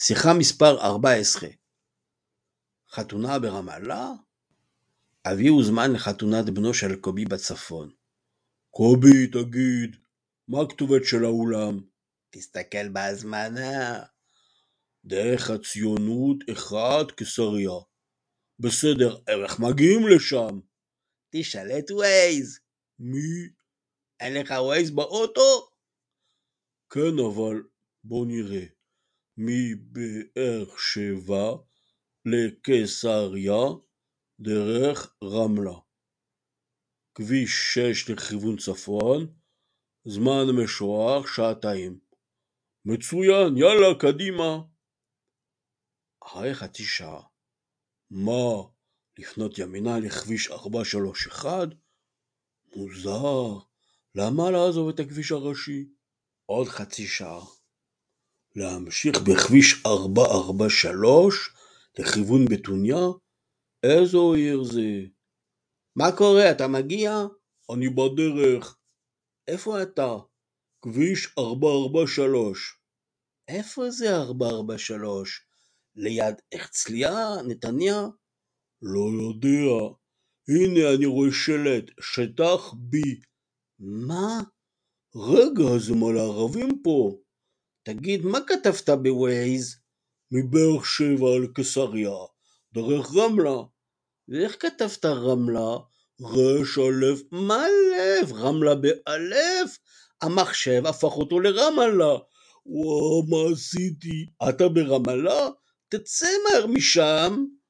שיחה מספר 14. חתונה ברמאללה? אבי הוזמן לחתונת בנו של קובי בצפון. קובי, תגיד, מה הכתובת של האולם? תסתכל בהזמנה. דרך הציונות 1 קיסריה. בסדר, איך מגיעים לשם? תשאל את ווייז. מי? אין לך ווייז באוטו? כן, אבל בוא נראה. מבאר שבע לקיסריה דרך רמלה. כביש 6 לכיוון צפון, זמן משוער 2 שעות. מצוין, יאללה, קדימה. אחרי חצי שעה. מה? לפנות ימינה לכביש 431? מוזר. למה לעזוב את הכביש הראשי? עוד חצי שעה. להמשיך בכביש 443 לכיוון בטוניה? איזו עיר זה? מה קורה? אתה מגיע? אני בדרך. איפה אתה? כביש 443. איפה זה 443? ליד הרצליה? נתניה? לא יודע. הנה אני רואה שלט, שטח B. מה? רגע, זה מלא ערבים פה. תגיד, מה כתבת בווייז? מבאר שבע לקיסריה, דרך רמלה. ואיך כתבת רמלה? רש אלף, מה לב? רמלה באלף? המחשב הפך אותו לרמלה. וואו, מה עשיתי? אתה ברמלה? תצא מהר משם.